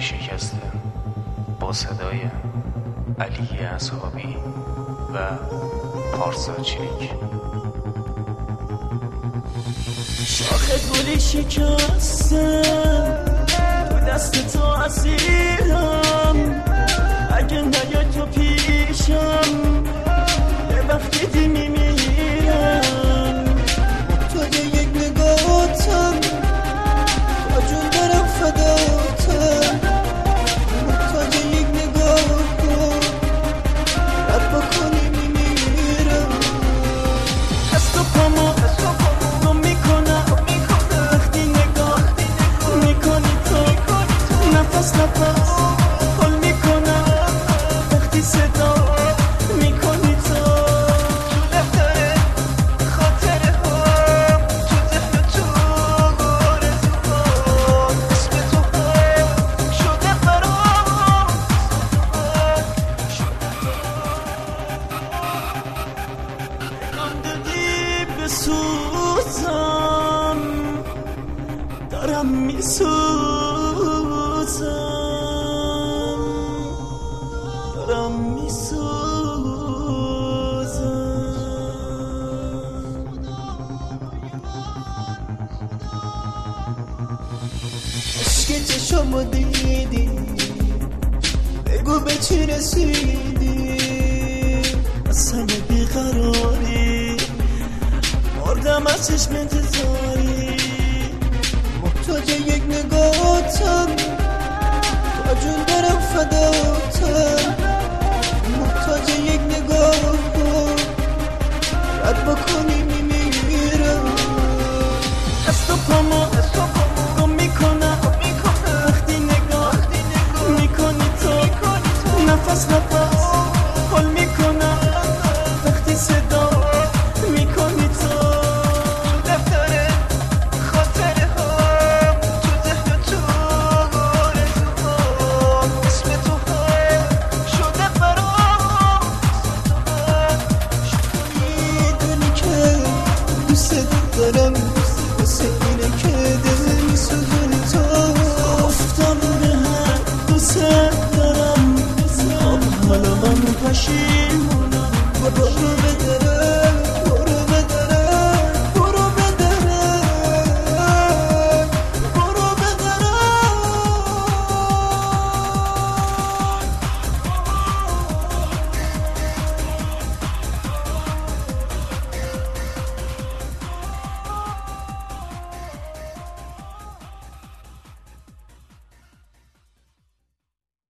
شکسته با صدای علی اصحابی و پارسا چریک. شاخه گلی شکستم تو دست تو اسیرم، اگه نیای تو پیشم یه وقتی دی میمیرم. محتاج یک نگاهتم تا جون دارم فداتم، محتاج یک نگاه کن رد بکنی میمیرم. از تو پامو گم میکنم وقتی نگاه میکنی تو، نفس حل میکنم وقتی صدا میکنی تو. تو دفتر خاطره هم تو ذهن تو آرزوها، اسم تو هم شده برام نام دادی بسوزم، دارم میسوزم، دارم میسوزم. عشق چشمو دیدی بگو به چی رسیدی، اصلا بیقراری مردم از چشم انتظاری. محتاج یک نگاهتم تا جون دارم فداتم، محتاج یک نگاه کن رد بکنی میمیرم. از تو پامو گم میکنم وقتی نگاه میکنی تو، نفس